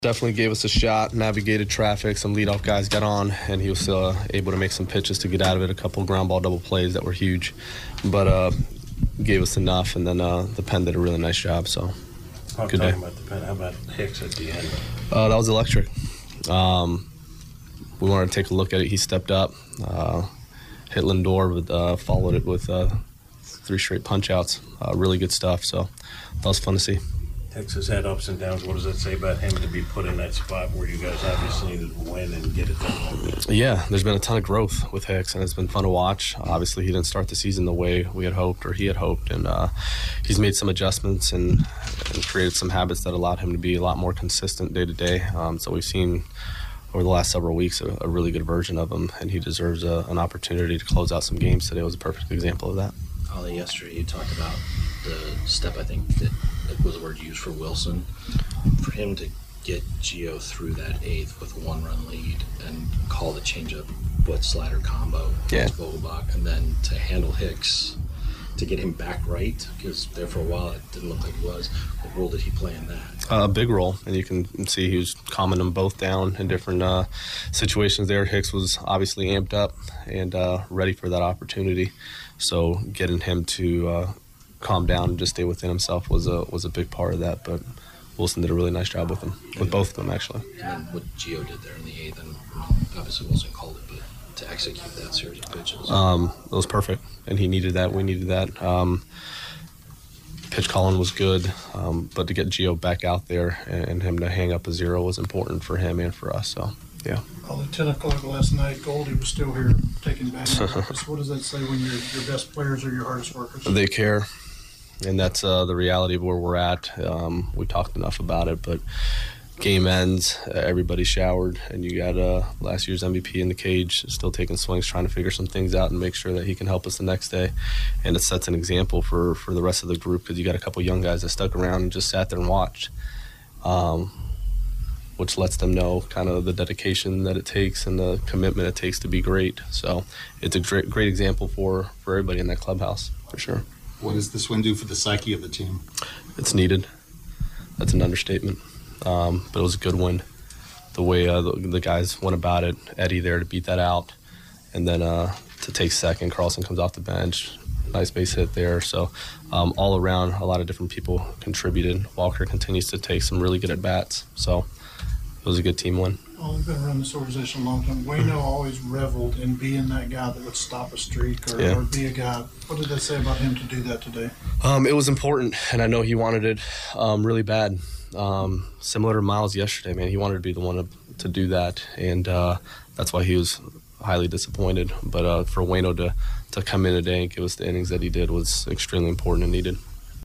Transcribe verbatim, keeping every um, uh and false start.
Definitely gave us a shot, navigated traffic, some leadoff guys got on, and he was still uh, able to make some pitches to get out of it, a couple ground ball double plays that were huge. But uh, gave us enough, and then uh, the pen did a really nice job. So, I'm good talking day. about the pen. How about Hicks at the end? Uh, that was electric. Um, we wanted to take a look at it. He stepped up, uh, hit Lindor, but uh, followed it with uh, three straight punch-outs. Uh, really good stuff, so that was fun to see. Hicks has had ups and downs. What does that say about him to be put in that spot where you guys obviously needed to win and get it done? Yeah, there's been a ton of growth with Hicks, and it's been fun to watch. Obviously, he didn't start the season the way we had hoped or he had hoped, and uh, he's made some adjustments and, and created some habits that allowed him to be a lot more consistent day to day. Um, so we've seen over the last several weeks a, a really good version of him, and he deserves a, an opportunity to close out some games. Today was a perfect example of that. Ollie, yesterday you talked about the step, I think that was the word you used for Wilson. For him to get Gio through that eighth with a one-run lead and call the changeup, what slider combo yeah. against Vogelbach, and then to handle Hicks, to get him back right, because there for a while it didn't look like he was. What role did he play in that? A uh, big role, and you can see he was calming them both down in different uh, situations there. Hicks was obviously amped up and uh, ready for that opportunity, so getting him to uh, calm down and just stay within himself was a was a big part of that. But Wilson did a really nice job with him, with both of them actually. And then what Gio did there in the eighth, and obviously Wilson called it, but to execute that series of pitches. Um, it was perfect, and he needed that. We needed that. Um, pitch calling was good, um, but to get Gio back out there and, and him to hang up a zero was important for him and for us. So, yeah. Well, at ten o'clock last night, Goldie was still here taking back practice. What does that say when your your best players are your hardest workers? They care, and that's uh, the reality of where we're at. Um, we talked enough about it, but game ends, uh, everybody showered, and you got uh, last year's M V P in the cage, still taking swings, trying to figure some things out and make sure that he can help us the next day. And it sets an example for, for the rest of the group, because you got a couple young guys that stuck around and just sat there and watched, um, which lets them know kind of the dedication that it takes and the commitment it takes to be great. So it's a great, great example for, for everybody in that clubhouse, for sure. What does this win do for the psyche of the team? It's needed. That's an understatement. Um, but it was a good win. The way uh, the, the guys went about it, Eddie there to beat that out, and then uh, to take second, Carlson comes off the bench. Nice base hit there. So um, all around, a lot of different people contributed. Walker continues to take some really good at-bats. So it was a good team win. Well, we've been around this organization a long time. Waino always reveled in being that guy that would stop a streak or, yeah. or be a guy. What did that say about him to do that today? Um, it was important, and I know he wanted it um, really bad. Um, similar to Miles yesterday, man, he wanted to be the one to, to do that, and uh, that's why he was highly disappointed. But uh, for Waino to, to come in today and give us the innings that he did was extremely important and needed.